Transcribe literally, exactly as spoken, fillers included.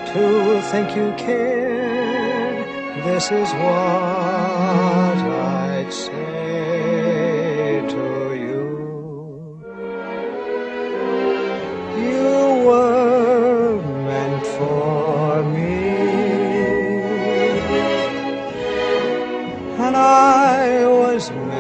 to think you cared, this is what I'd say to you. You were meant for me, and I was meant